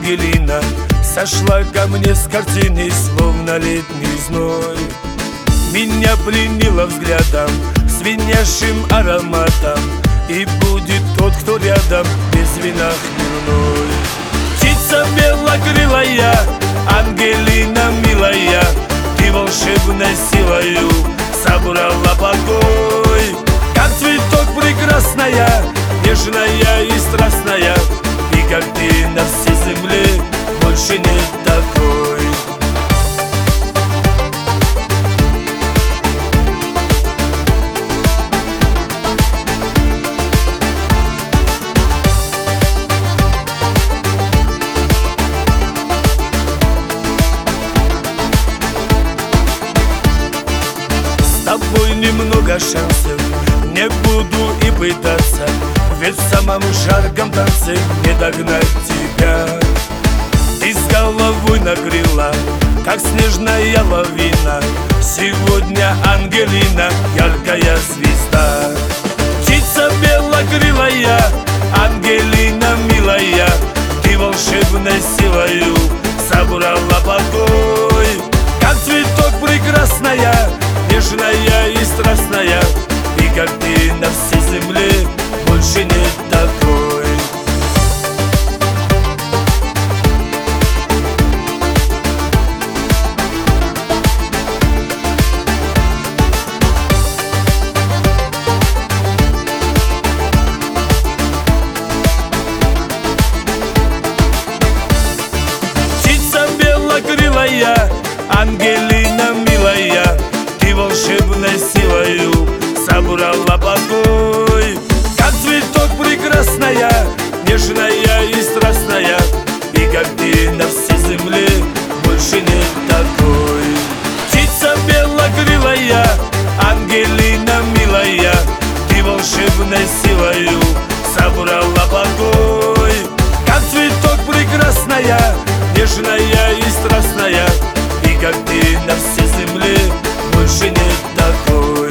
Ангелина сошла ко мне с картины, словно летний зной. Меня пленила взглядом, звенящим ароматом, и будет тот, кто рядом, без вина хмельной. Птица белокрылая, Ангелина милая, ты волшебной силою собрала покой. Как цветок прекрасная, нежная и страстная, и как ты на всей земле больше нет такой. С тобой немного шансов, не буду и пытаться, ведь в самом жарком танце не догнать тебя. Ты с головой накрыла, как снежная лавина. Сегодня, Ангелина, яркая звезда. Птица белокрылая, Ангелина милая, ты волшебной силою собрала покой. Как цветок прекрасная, нежная и страстная, и как ты на всей земле больше нет такой. Птица белокрылая, Ангелина милая, ты волшебной силою собрала покой. Как цветок прекрасная, нежная и страстная, и как ты на всей земле больше нет такой. Птица белокрылая, Ангелина милая, ты волшебной силою собрала покой. Как цветок прекрасная, нежная и страстная, и как ты на всей земле больше нет такой.